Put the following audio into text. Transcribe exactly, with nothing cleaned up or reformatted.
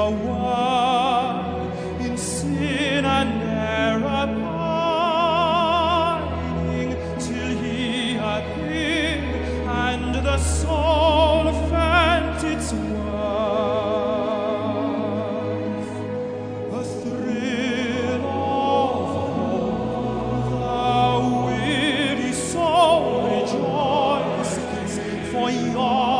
the world in sin and error pining, till he appeared and the soul felt its worth. A thrill of hope, the weary soul rejoices, for your